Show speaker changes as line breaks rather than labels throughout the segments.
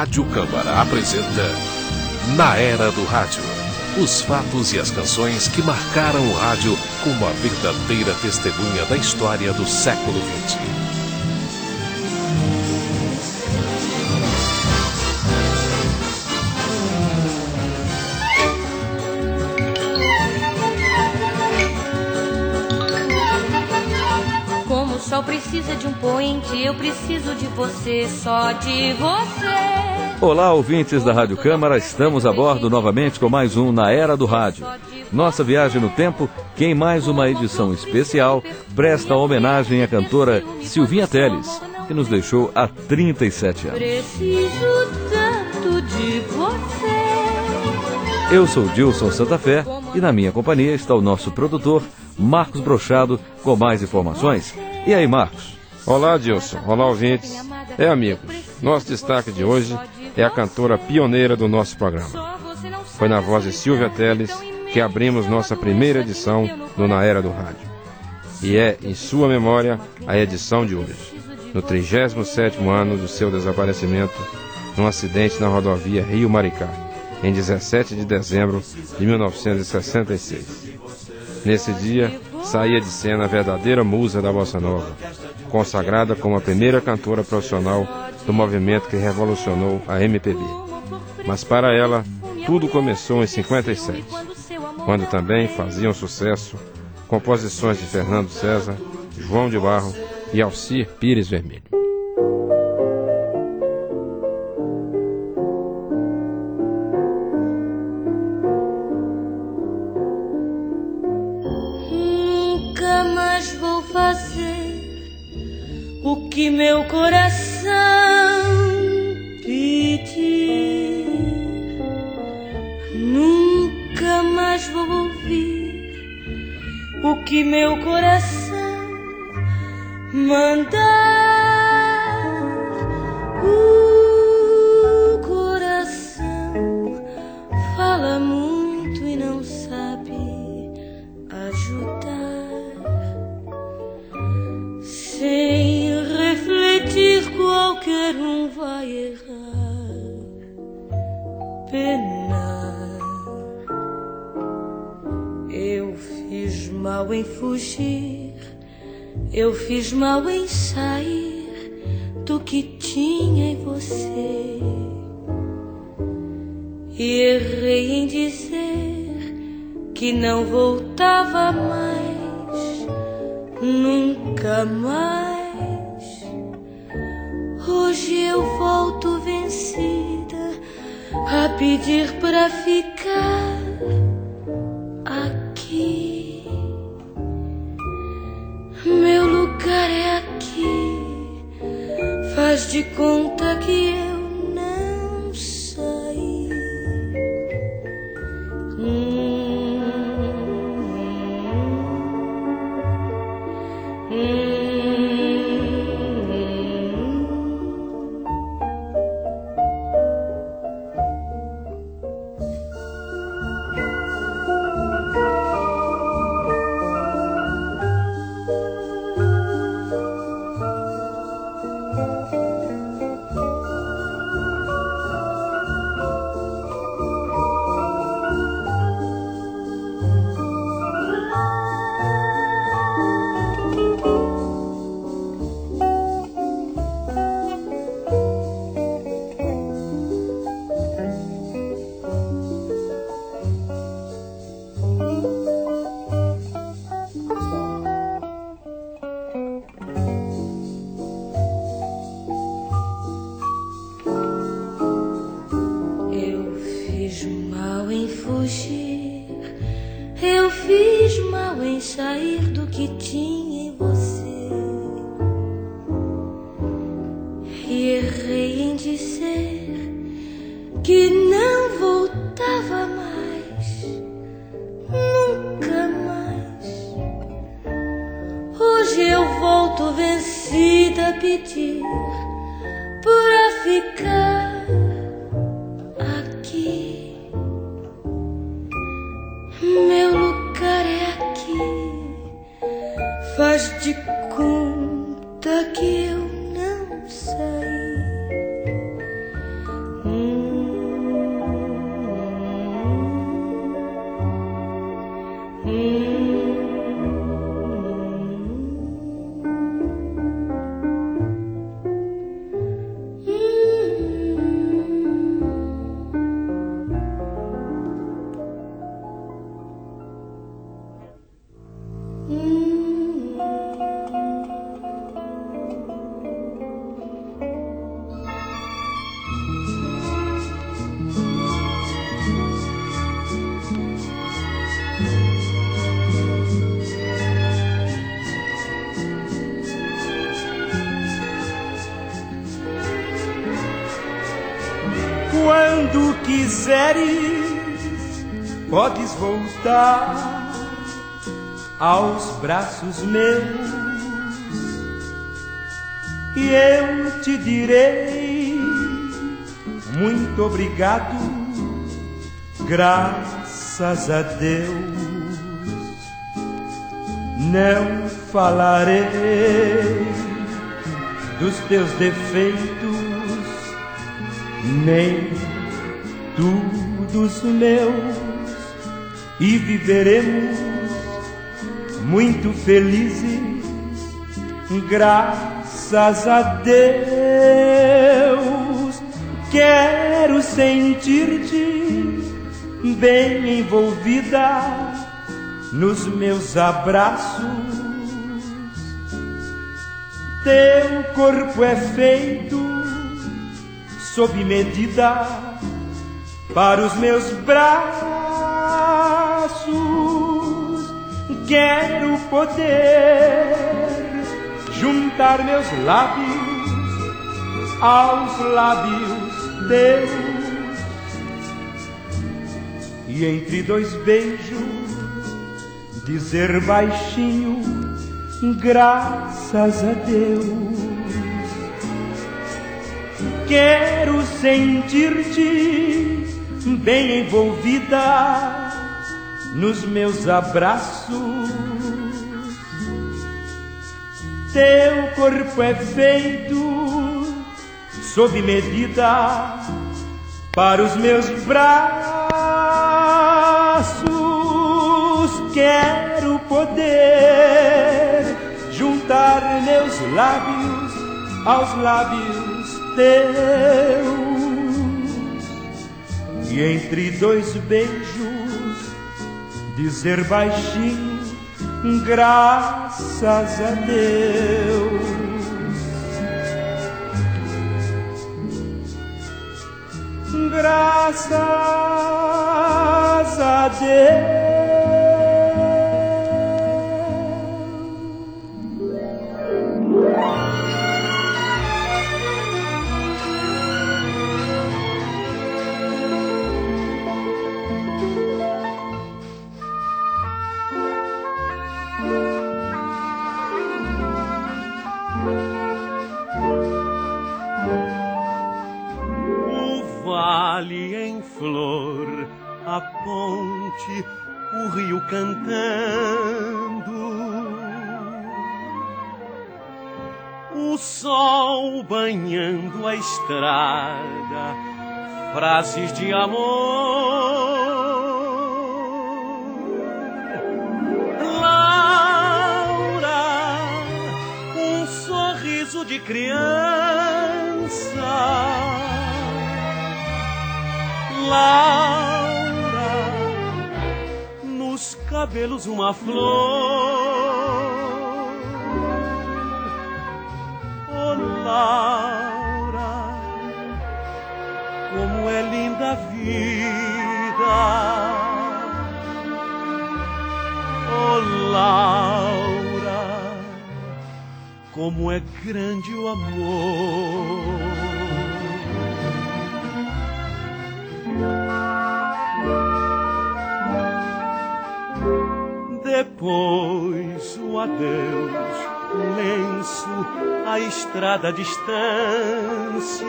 Rádio Câmara apresenta Na Era do Rádio. Os fatos e as canções que marcaram o rádio como a verdadeira testemunha da história do século XX.
Como o sol precisa de um poente, eu preciso de você, só de você.
Olá, ouvintes da Rádio Câmara, estamos a bordo novamente com mais um Na Era do Rádio. Nossa viagem no tempo, que em mais uma edição especial, presta homenagem à cantora Silvinha Telles, que nos deixou há 37 anos.
Preciso tanto de você.
Eu sou Dilson Santa Fé e na minha companhia está o nosso produtor, Marcos Brochado, com mais informações. E aí, Marcos?
Olá, Dilson. Olá, ouvintes. Amigos, nosso destaque de hoje é a cantora pioneira do nosso programa. Foi na voz de Silvia Telles que abrimos nossa primeira edição do Na Era do Rádio. E é, em sua memória, a edição de hoje, no 37º ano do seu desaparecimento, num acidente na rodovia Rio-Maricá, em 17 de dezembro de 1966. Nesse dia, saía de cena a verdadeira musa da Bossa Nova, consagrada como a primeira cantora profissional do movimento que revolucionou a MPB. Mas para ela, tudo começou em 57, quando também faziam sucesso composições de Fernando César, João de Barro e Alcir Pires Vermelho.
Nunca mais vou fazer o que meu coração pedir. Nunca mais vou ouvir o que meu coração mandar. O coração fala muito e não sabe ajudar. Sem refletir, qualquer um vai errar, penar. Eu fiz mal em fugir, eu fiz mal em sair do que tinha em você, e errei em dizer que não voltava mais, nunca mais. Hoje eu volto vencida a pedir pra ficar aqui. Meu lugar é aqui, faz de conta que eu não saí. Eu fiz mal em sair do que tinha em você, e errei em dizer que não voltava mais, nunca mais. Hoje eu volto vencida a pedir pra ficar aqui. Meu lugar é aqui, faz de conta que eu não saí.
quiseres, podes voltar aos braços meus e eu te direi muito obrigado, graças a Deus. Não falarei dos teus defeitos, nem tu dos meus, e viveremos muito felizes, graças a Deus. Quero sentir-te bem envolvida nos meus abraços. Teu corpo é feito sob medida para os meus braços. Quero poder juntar meus lábios aos lábios teus e entre dois beijos dizer baixinho, graças a Deus. Quero sentir-te bem envolvida nos meus abraços. Teu corpo é feito sob medida para os meus braços. Quero poder juntar meus lábios aos lábios teus e entre dois beijos dizer baixinho, graças a Deus. Graças a Deus.
Vale em flor, a ponte, o rio cantando, o sol banhando a estrada, frases de amor. Laura, um sorriso de criança. Laura, nos cabelos uma flor. Oh, Laura, como é linda a vida. Oh, Laura, como é grande o amor. Depois o adeus, lenço, a estrada, a distância,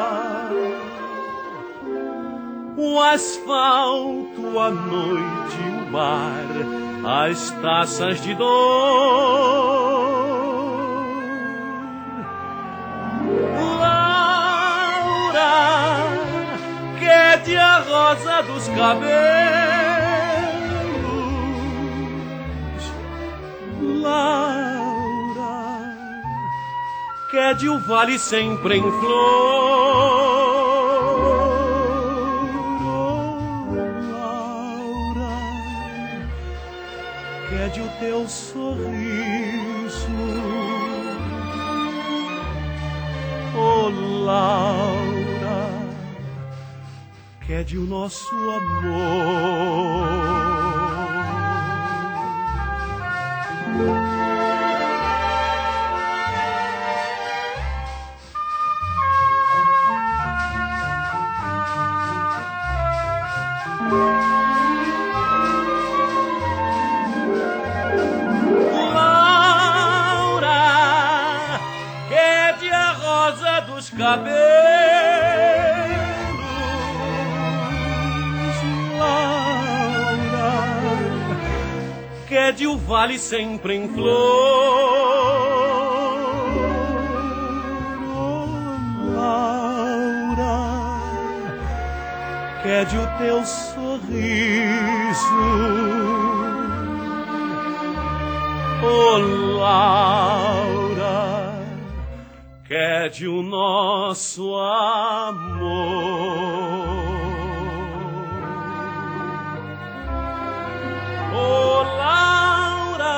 o asfalto, a noite, o bar, as taças de dor. Laura, quede a rosa dos cabelos. Laura, quede o vale sempre em flor. Oh, Laura, quede o teu sorriso. Oh, Laura, quede o nosso amor. cabelos, Laura, quede o vale sempre em flor. Quede o teu sorriso, oh Laura, quede o nosso amor, oh Laura.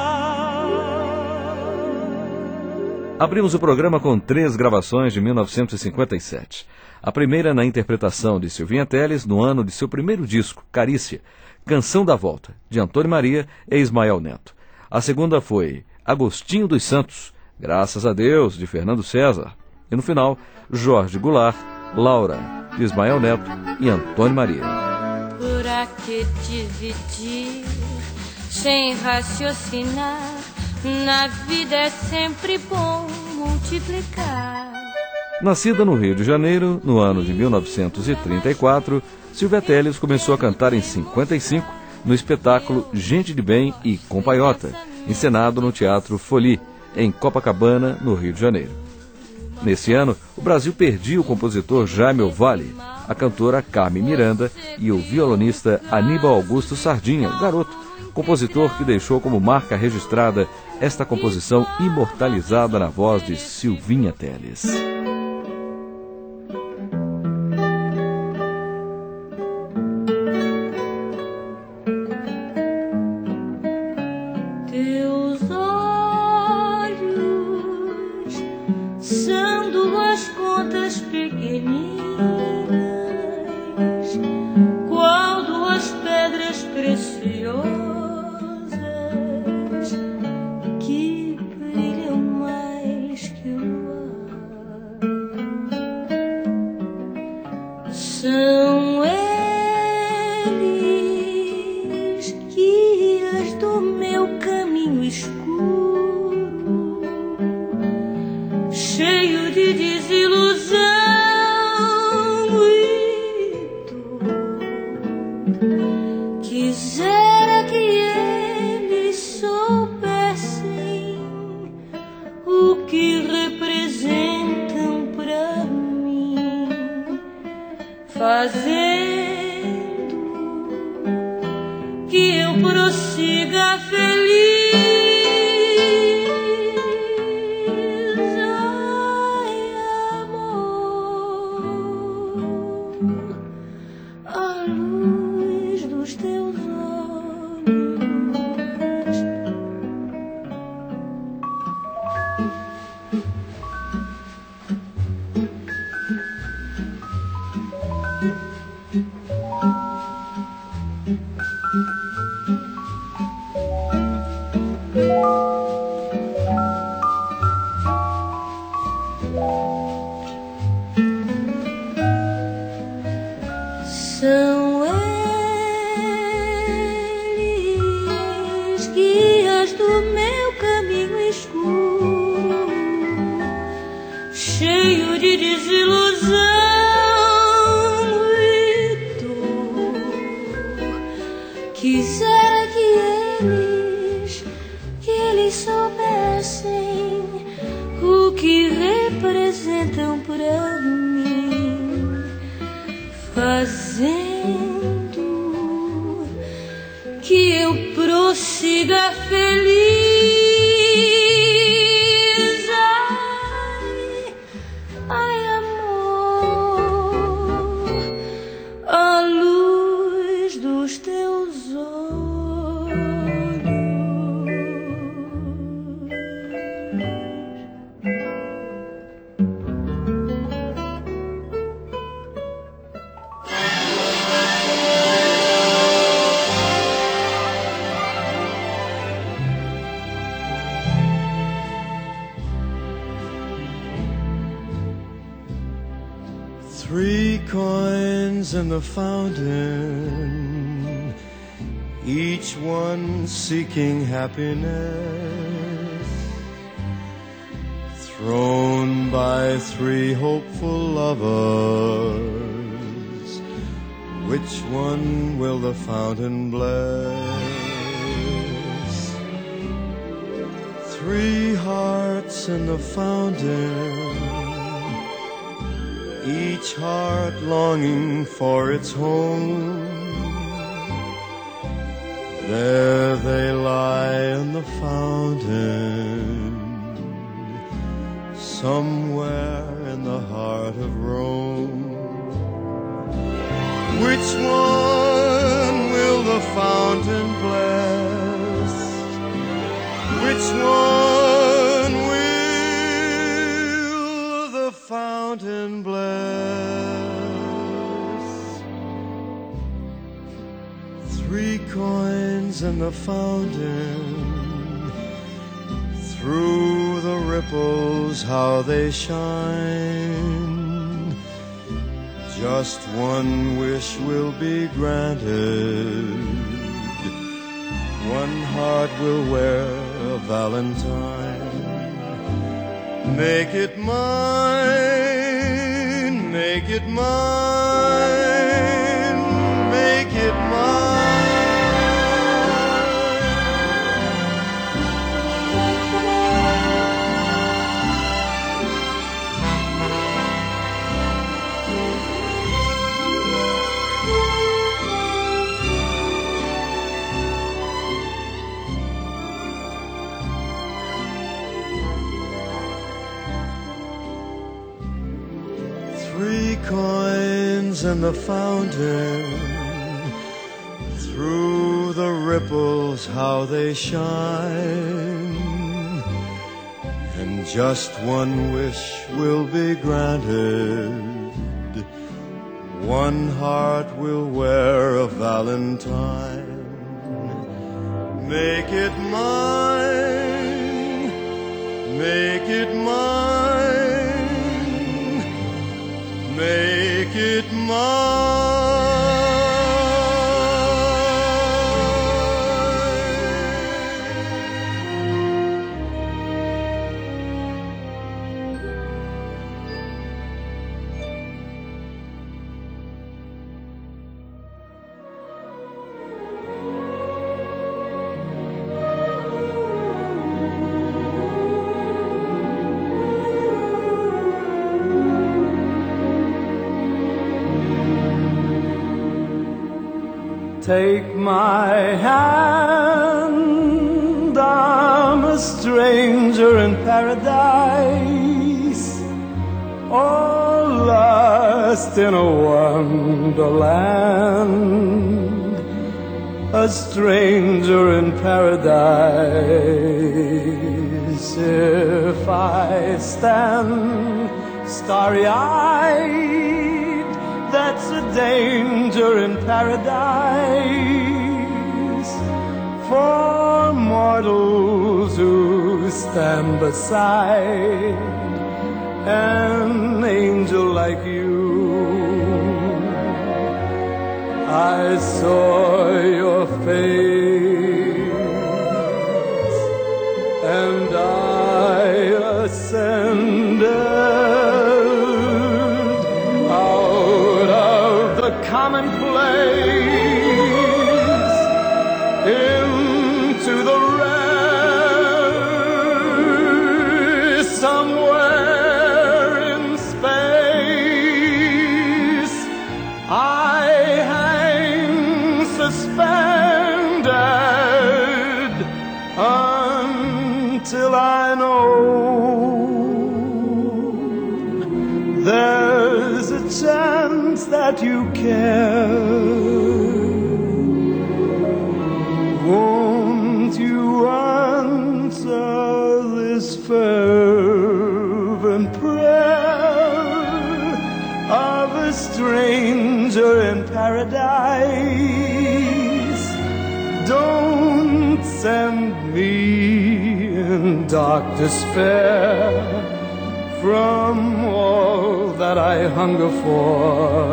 Abrimos o programa com 3 gravações de 1957. A primeira na interpretação de Silvinha Telles, no ano de seu primeiro disco, Carícia, Canção da Volta, de Antônio Maria e Ismael Neto. A segunda foi Agostinho dos Santos, Graças a Deus, de Fernando César. E no final, Jorge Goulart, Laura, de Ismael Neto e Antônio Maria.
Pra que dividir sem raciocinar? Na vida é sempre bom multiplicar.
Nascida no Rio de Janeiro, no ano de 1934, Silvia Telles começou a cantar em 55 no espetáculo Gente de Bem e Compaiota, encenado no Teatro Folie, em Copacabana, no Rio de Janeiro. Nesse ano, o Brasil perdia o compositor Jaime Ovalle, a cantora Carmen Miranda e o violonista Aníbal Augusto Sardinha, o garoto, compositor que deixou como marca registrada esta composição imortalizada na voz de Silvinha Telles.
São eles guias do meu caminho escuro, cheio de desilusão e dor. Quisera que eles soubessem o que representam pra mim, fazendo que eu prossiga feliz. Ai, amor, a luz dos teus olhos. São eles guias do meu caminho escuro, cheio de desilusão e dor. Quisera que eles soubessem o que representam pra mim, fazendo que eu prossiga feliz. Ai, amor, a luz dos teus olhos.
Three coins in the fountain, each one seeking happiness. thrown by three hopeful lovers. Which one will the fountain bless? Three hearts in the fountain, each heart longing for its home. There they lie in the fountain, somewhere in the heart of Rome. Which one will the fountain bless? Which one will the fountain bless? Three coins in the fountain, through the ripples how they shine. Just one wish will be granted, one heart will wear a valentine. Make it mine, make it mine, make it mine. Three coins in the fountain, through the ripples how they shine. And just one wish will be granted, one heart will wear a valentine. Make it mine, make it mine, make it mine.
Take my hand, I'm a stranger in paradise, all lost in a wonderland, a stranger in paradise. If I stand starry-eyed, that's a danger in paradise for mortals who stand beside an angel like you. I saw your face and I ascended commonplace into the rare, somewhere in space I hang suspended until I know there's a chance that you care. Won't you answer this fervent prayer of a stranger in paradise? Don't send me in dark despair from all that I hunger for,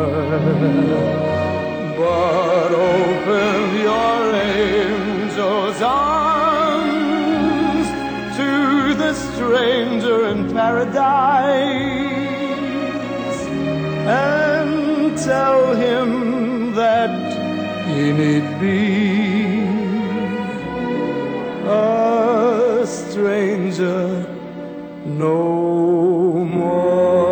but open your angel's arms to the stranger in paradise, and tell him that he need be a stranger no more.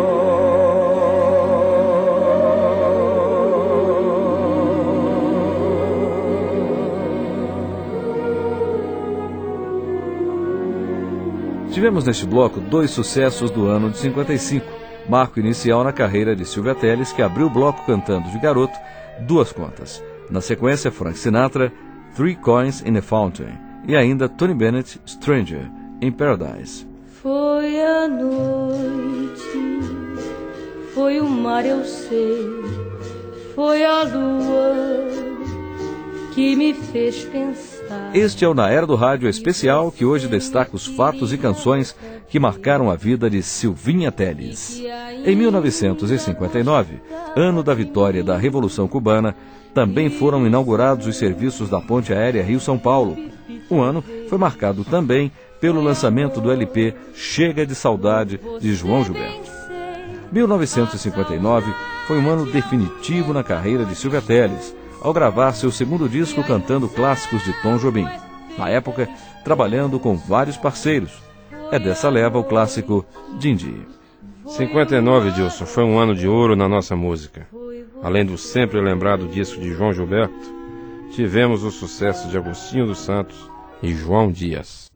Tivemos neste bloco 2 sucessos do ano de 55, marco inicial na carreira de Silvia Telles, que abriu o bloco cantando de garoto 2 contas. Na sequência, Frank Sinatra, 3 Coins in a Fountain, e ainda Tony Bennett, Stranger in Paradise.
Foi a noite, foi o mar, eu sei, foi a lua que me fez pensar.
Este é o Na Era do Rádio especial, que hoje destaca os fatos e canções que marcaram a vida de Silvinha Telles. Em 1959, ano da vitória da Revolução Cubana, também foram inaugurados os serviços da Ponte Aérea Rio-São Paulo. O ano foi marcado também pelo lançamento do LP Chega de Saudade, de João Gilberto. 1959 foi um ano definitivo na carreira de Silvia Telles, ao gravar seu segundo disco cantando clássicos de Tom Jobim. Na época, trabalhando com vários parceiros. É dessa leva o clássico Dindi.
59, Dilson, foi um ano de ouro na nossa música. Além do sempre lembrado disco de João Gilberto, tivemos o sucesso de Agostinho dos Santos e João Dias.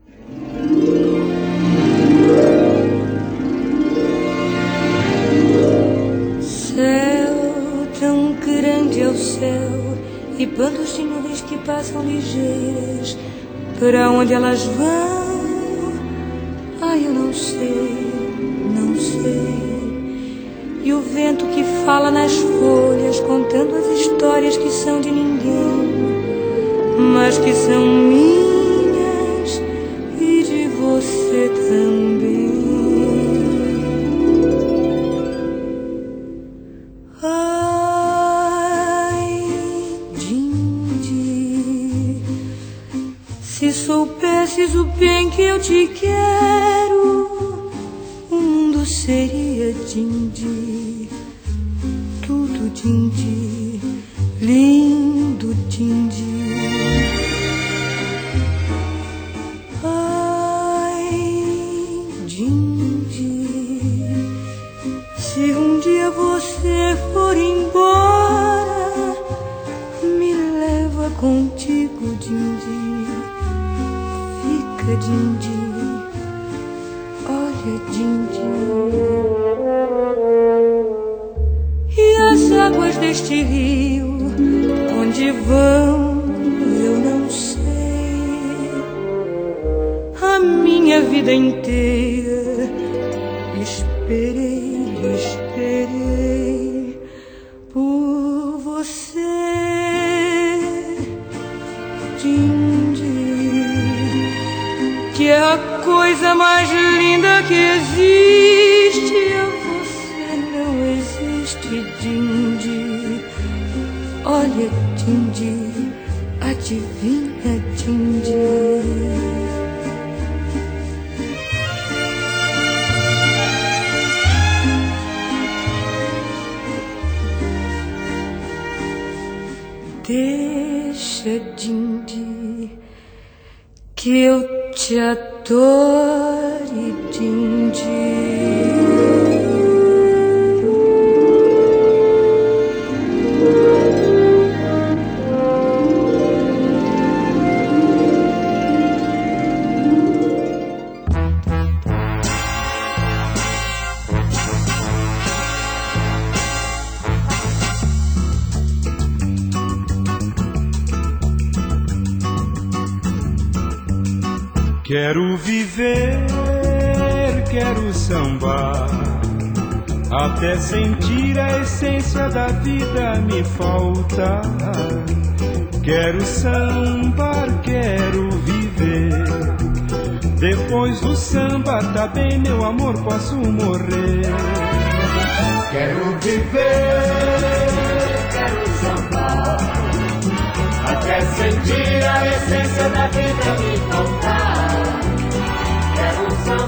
Céu, tão grande é o céu, e bandos de nuvens que passam ligeiras, para onde elas vão? Ai, eu não sei, não sei. E o vento que fala nas folhas, contando as histórias que são de ninguém, mas que são minhas e de você também. Se soubesses o bem que eu te quero, o mundo seria Dindi, tudo Dindi, lindo Dindi. Ai, Dindi, se um dia você for embora, me leva contigo, Dindi. Dindi, olha Dindi. E as águas deste rio, onde vão, eu não sei. A minha vida inteira esperei, esperei por você, Dindi, que é a coisa mais linda que existe. A você não existe, Dindi. Olha, Dindi, adivinha, Dindi. Deixa, Dindi, que eu te adore, Dindi.
Quero viver, quero sambar, até sentir a essência da vida me falta. Quero sambar, quero viver. Depois do samba, tá bem, meu amor, posso morrer. Quero viver, quero sambar, até sentir a essência da vida me faltar. Quero sambar,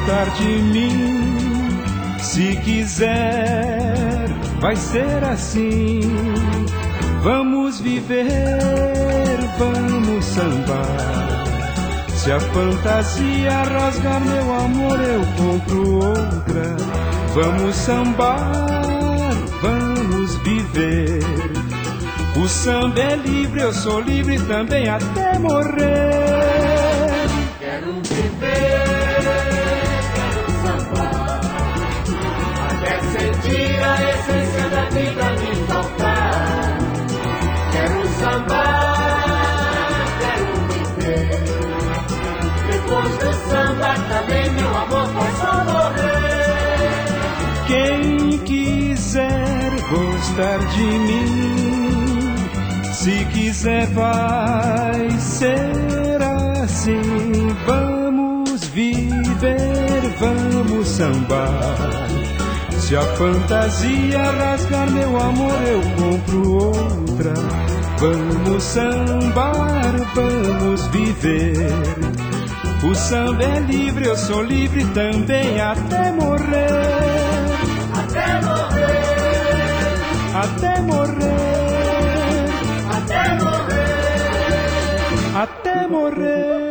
gostar de mim. Se quiser, vai ser assim. Vamos viver, vamos sambar. Se a fantasia rasgar meu amor, eu compro outra. Vamos sambar, vamos viver. O samba é livre, eu sou livre também até morrer.
Quero viver, quero sambar, até sentir a essência da vida me faltar. Quero sambar, quero viver. Depois do samba também meu amor vai só morrer.
Quem quiser gostar de mim, se quiser vai ser assim. Vamos viver, vamos sambar. Se a fantasia rasgar meu amor, eu compro outra. Vamos sambar, vamos viver. O samba é livre, eu sou livre também até morrer.
Até morrer,
até morrer,
até morrer,
até morrer.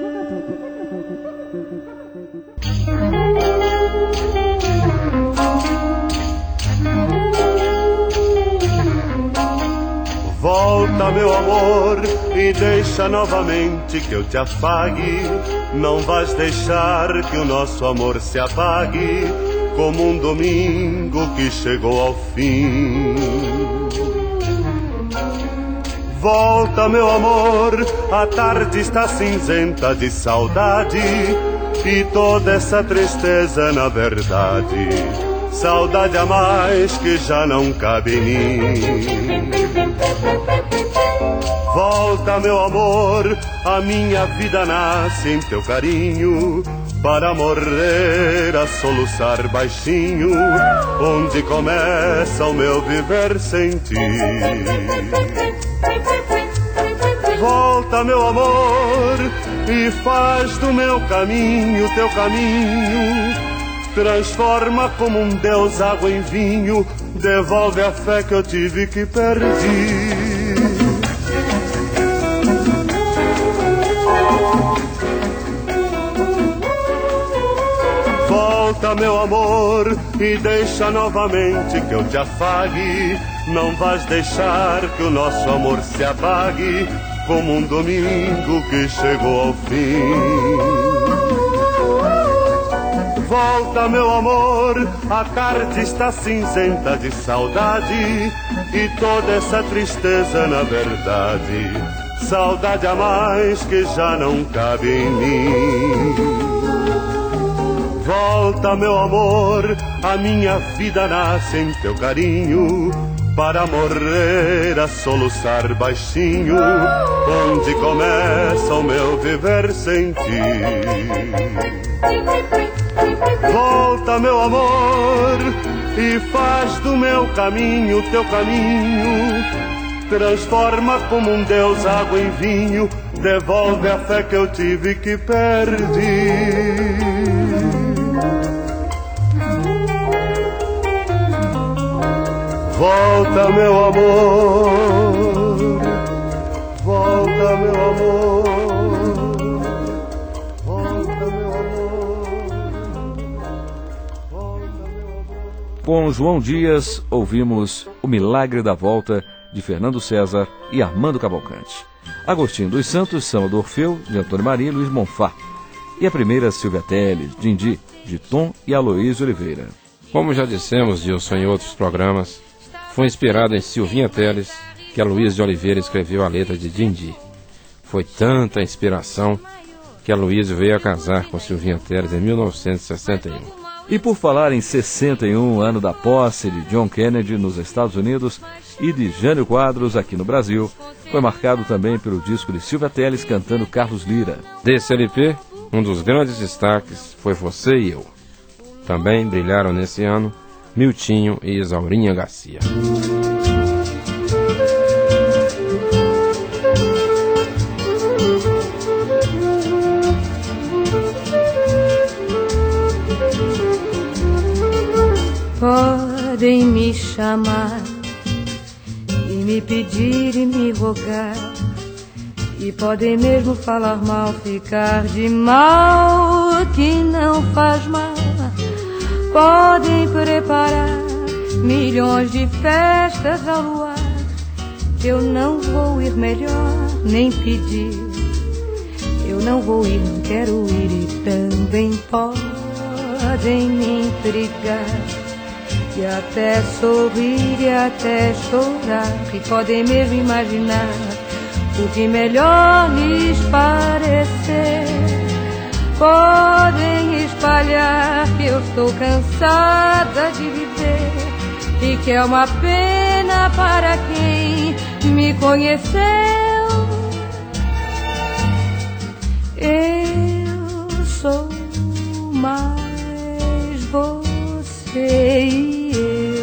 Volta, meu amor, e deixa novamente que eu te afague. Não vais deixar que o nosso amor se apague, como um domingo que chegou ao fim. Volta, meu amor, a tarde está cinzenta de saudade, e toda essa tristeza na verdade, saudade a mais que já não cabe em mim. Volta, meu amor, a minha vida nasce em teu carinho, para morrer a soluçar baixinho, onde começa o meu viver sem ti. Volta, meu amor, e faz do meu caminho teu caminho. Transforma como um Deus água em vinho, devolve a fé que eu tive que perdi. Volta, meu amor, e deixa novamente que eu te afague. Não vais deixar que o nosso amor se apague, como um domingo que chegou ao fim. Volta, meu amor, a tarde está cinzenta de saudade, e toda essa tristeza na verdade, saudade a mais que já não cabe em mim. Volta, meu amor, a minha vida nasce em teu carinho, para morrer a soluçar baixinho, onde começa o meu viver sem ti. Volta, meu amor, e faz do meu caminho teu caminho. Transforma como um Deus água em vinho, devolve a fé que eu tive que perdi. Volta, meu amor, volta, meu amor.
Com João Dias, ouvimos O Milagre da Volta, de Fernando César e Armando Cavalcante. Agostinho dos Santos, Samba do Orfeu, de Antônio Maria e Luiz Monfá. E a primeira, Silvia Telles, Dindi, de Tom e Aloysio Oliveira.
Como já dissemos, Gilson, em outros programas, foi inspirado em Silvinha Telles que Aloysio de Oliveira escreveu a letra de Dindi. Foi tanta inspiração que Aloysio veio a casar com Silvinha Telles em 1961.
E por falar em 61, ano da posse de John Kennedy nos Estados Unidos e de Jânio Quadros aqui no Brasil, foi marcado também pelo disco de Silvia Telles cantando Carlos Lira.
Desse LP, um dos grandes destaques foi Você e Eu. Também brilharam nesse ano Miltinho e Isaurinha Garcia.
me chamar e me pedir e me rogar, e podem mesmo falar mal, ficar de mal que não faz mal. Podem preparar milhões de festas ao luar, eu não vou ir melhor nem pedir. Eu não vou ir, não quero ir, e também podem me intrigar e até sorrir e até chorar, e podem mesmo imaginar o que melhor lhes parecer. Podem espalhar que eu estou cansada de viver e que é uma pena para quem me conheceu. Eu sou mais você e eu.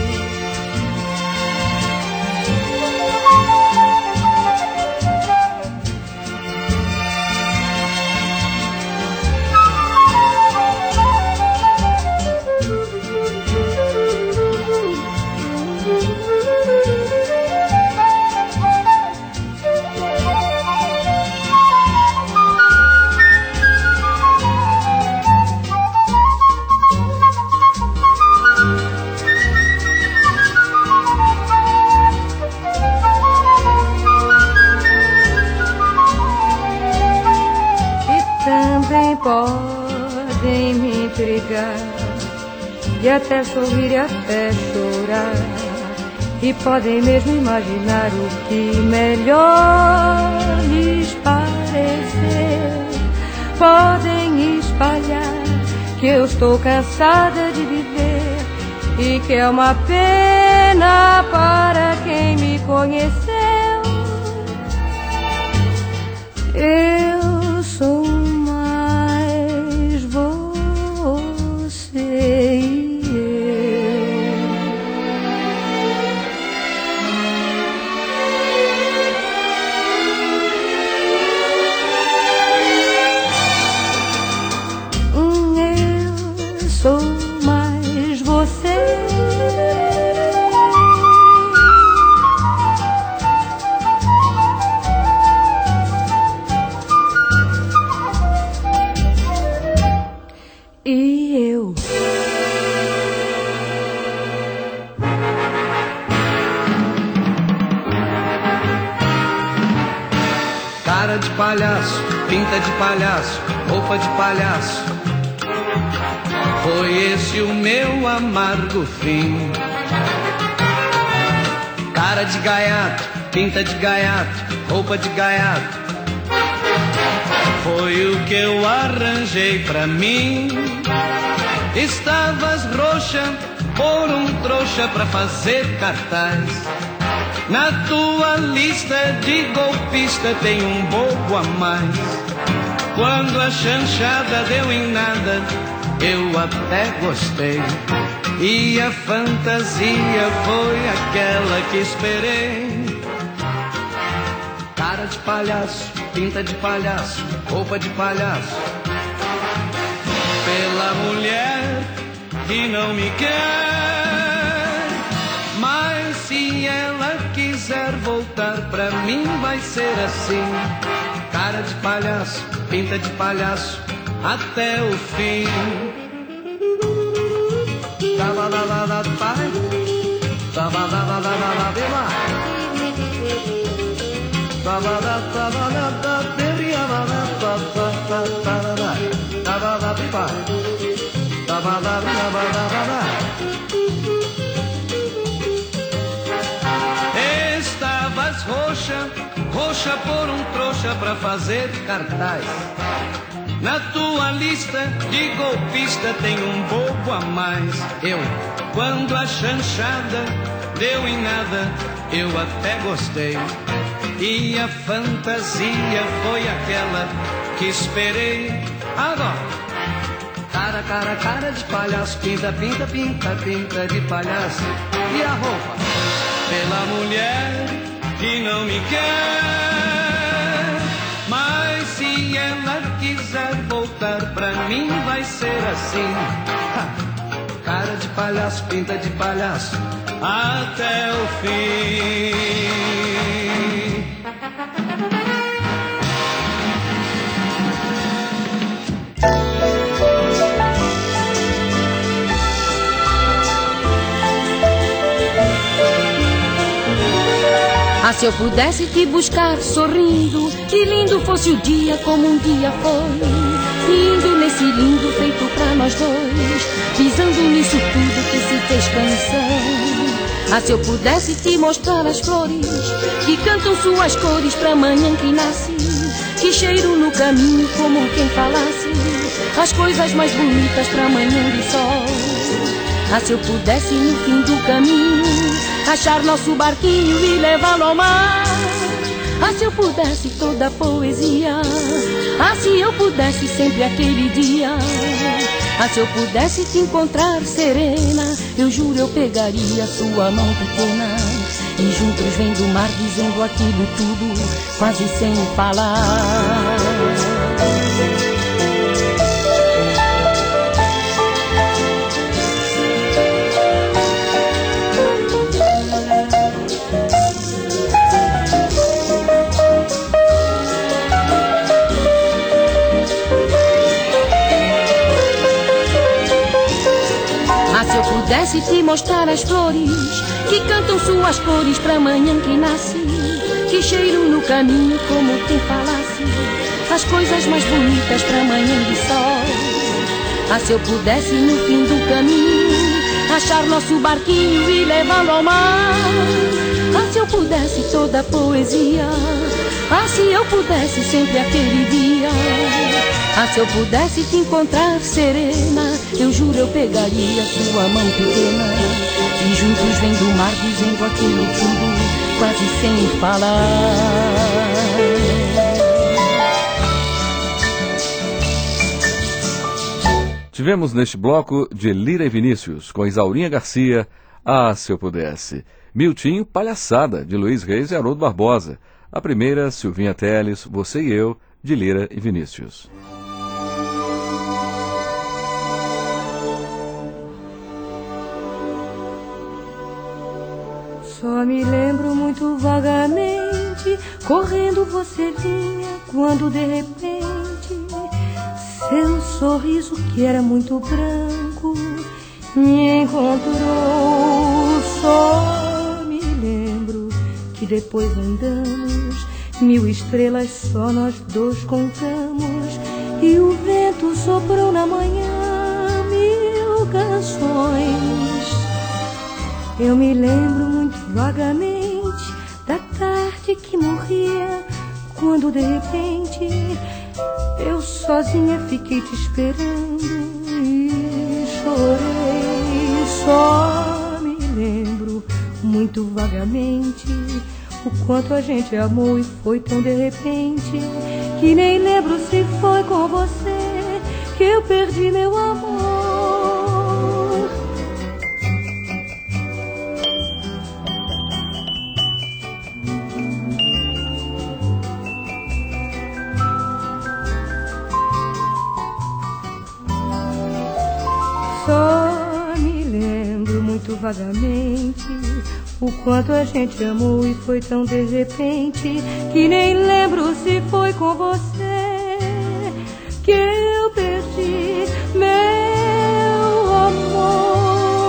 Podem me intrigar e até sorrir e até chorar, e podem mesmo imaginar o que melhor lhes parecer. Podem espalhar que eu estou cansada de viver e que é uma pena para quem me conheceu. Eu sou mais você. E eu.
Cara de palhaço, pinta de palhaço, roupa de palhaço, foi esse o meu amargo fim. Cara de gaiato, pinta de gaiato, roupa de gaiato, foi o que eu arranjei pra mim. Estavas roxa por um trouxa pra fazer cartaz. Na tua lista de golpista tem um bobo a mais. Quando a chanchada deu em nada, eu até gostei, e a fantasia foi aquela que esperei. Cara de palhaço, pinta de palhaço, roupa de palhaço, pela mulher que não me quer. Mas se ela quiser voltar pra mim, vai ser assim. Cara de palhaço, pinta de palhaço, até o fim. Estavas roxa, roxa por um trouxa pra fazer cartaz. Na tua lista de golpista tem um bobo a mais. Eu, quando a chanchada deu em nada, eu até gostei, e a fantasia foi aquela que esperei. Agora, cara de palhaço, pinta, pinta, pinta, pinta de palhaço. E a roupa? Pela mulher que não me quer. Mas se ela quiser voltar pra mim, vai ser assim. Cara cara de palhaço, pinta de palhaço até o fim.
Ah, se eu pudesse te buscar sorrindo, que lindo fosse o dia como um dia foi. Indo nesse lindo feito pra nós dois, pisando nisso tudo que se fez canção. Ah, se eu pudesse te mostrar as flores que cantam suas cores pra manhã que nasce, que cheiro no caminho como quem falasse as coisas mais bonitas pra manhã de sol. Ah, se eu pudesse no fim do caminho achar nosso barquinho e levá-lo ao mar. Ah, se eu pudesse toda a poesia. Ah, se eu pudesse sempre aquele dia. Ah, se eu pudesse te encontrar serena, eu juro eu pegaria sua mão pequena e juntos vendo o mar dizendo aquilo tudo quase sem falar. Pudesse te mostrar as flores que cantam suas cores pra manhã que nasce, que cheiro no caminho como quem falasse as coisas mais bonitas pra manhã de sol. Ah, se eu pudesse no fim do caminho achar nosso barquinho e levá-lo ao mar. Ah, se eu pudesse toda a poesia. Ah, se eu pudesse sempre aquele dia. Ah, se eu pudesse te encontrar serena, eu juro eu pegaria sua mão pequena e juntos vendo o mar dizendo aquilo tudo quase sem falar.
Tivemos neste bloco de Lira e Vinícius, com Isaurinha Garcia, Ah, se eu pudesse. Miltinho, Palhaçada, de Luiz Reis e Haroldo Barbosa. A primeira, Silvinha Telles, Você e Eu, de Lira e Vinícius.
Só me lembro muito vagamente, correndo você vinha, quando de repente seu sorriso, que era muito branco, me encontrou. Só me lembro que depois andamos 1000 estrelas, só nós dois contamos, e o vento soprou na manhã 1000 canções. Eu me lembro muito vagamente da tarde que morria, quando de repente eu sozinha fiquei te esperando e chorei. Só me lembro muito vagamente o quanto a gente amou e foi tão de repente que nem lembro se foi com você que eu perdi meu amor. Só me lembro muito vagamente o quanto a gente amou e foi tão de repente que nem lembro se foi com você que eu perdi meu amor.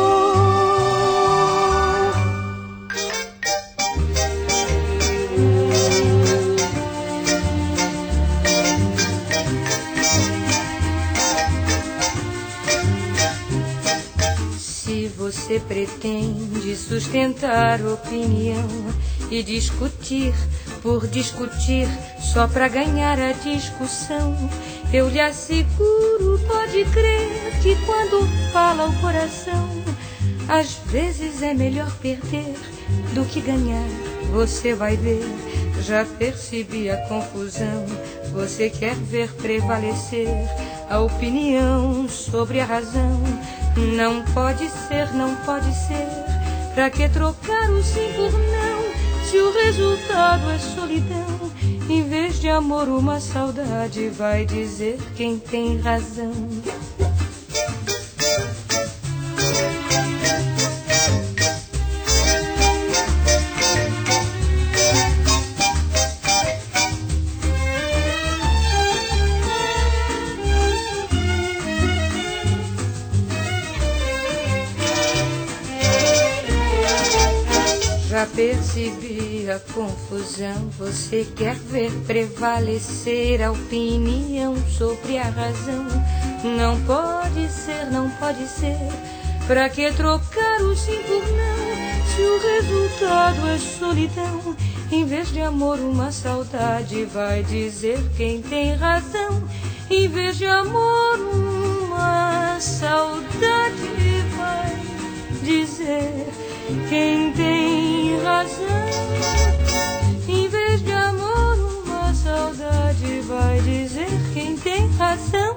Se você pretende sustentar opinião e discutir por discutir só pra ganhar a discussão, eu lhe asseguro, pode crer, que quando fala o coração, às vezes é melhor perder do que ganhar. Você vai ver, já percebi a confusão. Você quer ver prevalecer a opinião sobre a razão. Não pode ser, não pode ser. Pra que trocar o sim por não, se o resultado é solidão? Em vez de amor, uma saudade, vai dizer quem tem razão. Já percebi a confusão. Você quer ver prevalecer a opinião sobre a razão. Não pode ser, não pode ser. Pra que trocar o sim por não, se o resultado é solidão? Em vez de amor, uma saudade, vai dizer quem tem razão. Em vez de amor, uma saudade, vai dizer quem tem razão. Em vez de amor, uma saudade, vai dizer quem tem razão.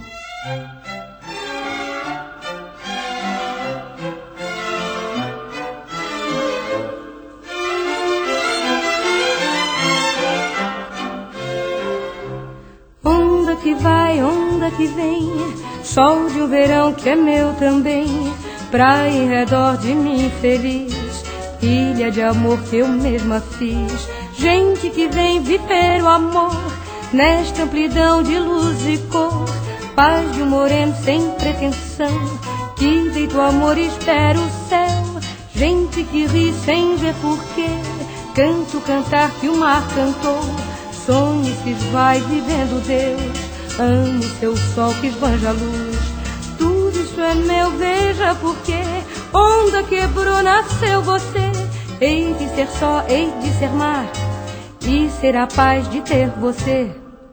Onda que vai, onda que vem, sol de um verão que é meu também. Praia em redor de mim feliz, ilha de amor que eu mesma fiz. Gente que vem viver o amor, nesta amplidão de luz e cor. Paz de um moreno sem pretensão, que deito amor espera o céu. Gente que ri sem ver porquê, canto cantar que o mar cantou. Sonho que vai vivendo Deus, amo seu sol que esbanja a luz. Tudo isso é meu, veja porquê. Onda quebrou, nasceu você. Hei de ser só, hei de ser mar, e ser a paz de ter você.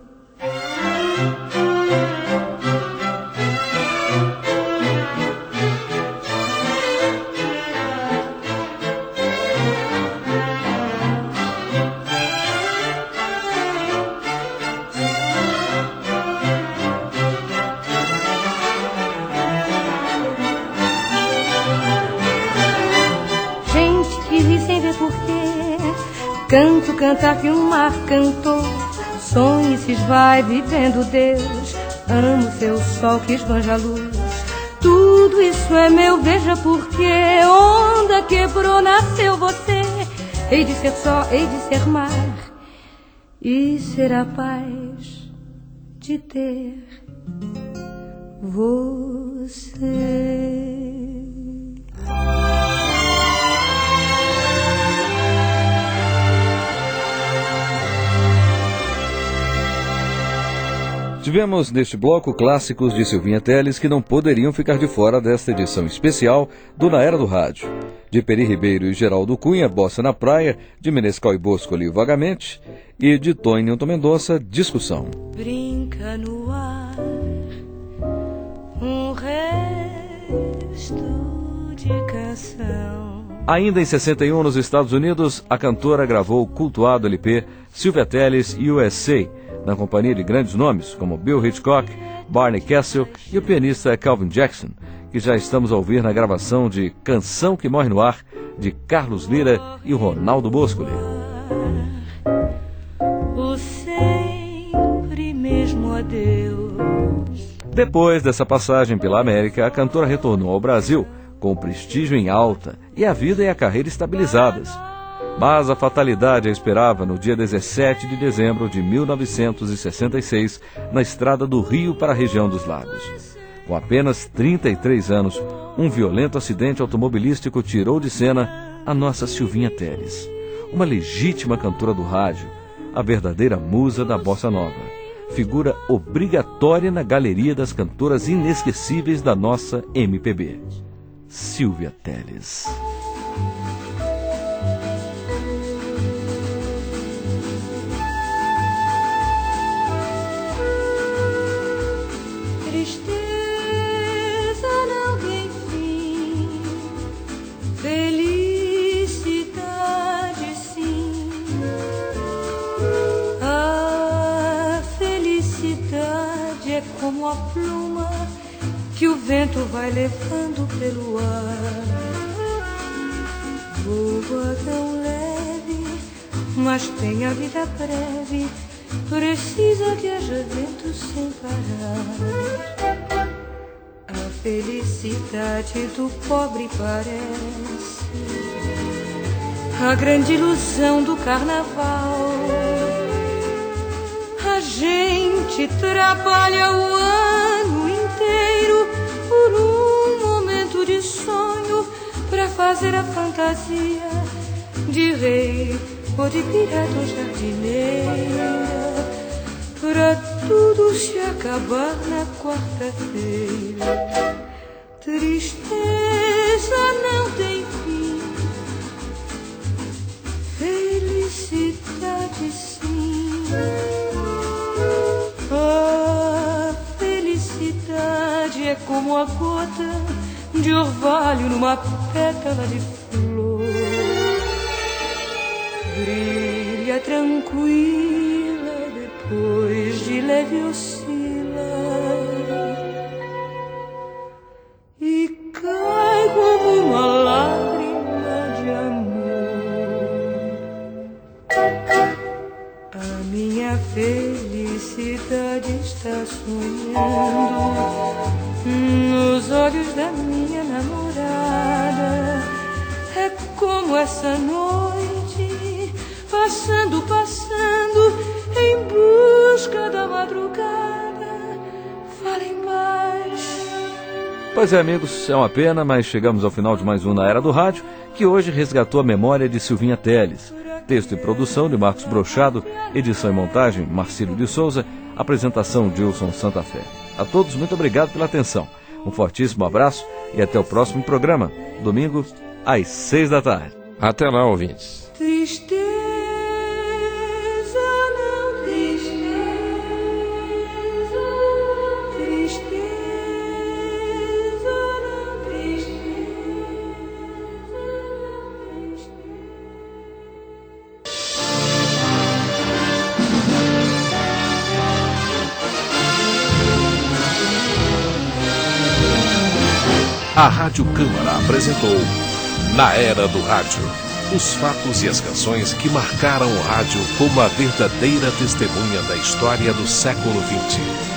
Canto, cantar que o mar cantou. Sonho se esvai vivendo Deus, amo seu sol que esbanja a luz. Tudo isso é meu, veja porquê. Onda quebrou, nasceu você. Hei de ser só, hei de ser mar, e ser a paz de ter você.
Tivemos neste bloco clássicos de Silvinha Telles que não poderiam ficar de fora desta edição especial do Na Era do Rádio. De Peri Ribeiro e Geraldo Cunha, Bossa na Praia, de Menescal e Bosco, Liu Vagamente, e de Tonho e Newton Mendonça, Discussão.
Brinca no ar um resto de canção.
Ainda em 61, nos Estados Unidos, a cantora gravou o cultuado LP Silvia Telles USA, na companhia de grandes nomes como Bill Hitchcock, Barney Kessel e o pianista Calvin Jackson, que já estamos a ouvir na gravação de Canção que Morre no Ar, de Carlos Lira e Ronaldo Boscoli.
O sempre mesmo adeus.
Depois dessa passagem pela América, a cantora retornou ao Brasil com o prestígio em alta e a vida e a carreira estabilizadas. Mas a fatalidade a esperava no dia 17 de dezembro de 1966, na estrada do Rio para a região dos Lagos. Com apenas 33 anos, um violento acidente automobilístico tirou de cena a nossa Silvinha Telles, uma legítima cantora do rádio, a verdadeira musa da bossa nova, figura obrigatória na galeria das cantoras inesquecíveis da nossa MPB. Silvia Telles.
Como a pluma que o vento vai levando pelo ar. Voa tão leve, mas tem a vida breve, precisa que haja vento sem parar. A felicidade do pobre parece a grande ilusão do carnaval. A gente trabalha o ano inteiro por um momento de sonho, pra fazer a fantasia de rei ou de pirata ou jardineira, pra tudo se acabar na quarta-feira. Tristeza não tem fim, felicidade sim. A felicidade é como a gota de orvalho numa pétala de flor. Brilha tranquila, depois de leve oscila, e cai como uma lágrima de amor. A minha felicidade está sonhando nos olhos da minha namorada. É como essa noite, passando, passando, em busca da madrugada. Falem mais.
Pois é, amigos, é uma pena, mas chegamos ao final de mais um Na Era do Rádio, que hoje resgatou a memória de Silvinha Telles. Texto e produção de Marcos Brochado, edição e montagem Marcílio de Souza, apresentação Gilson Santa Fé. A todos, muito obrigado pela atenção. Um fortíssimo abraço e até o próximo programa, domingo, às 6 da tarde.
Até lá, ouvintes.
Tristeza não, tristeza, tristeza não, tristeza, tristeza.
A Rádio Câmara apresentou Na Era do Rádio, os fatos e as canções que marcaram o rádio como a verdadeira testemunha da história do século XX.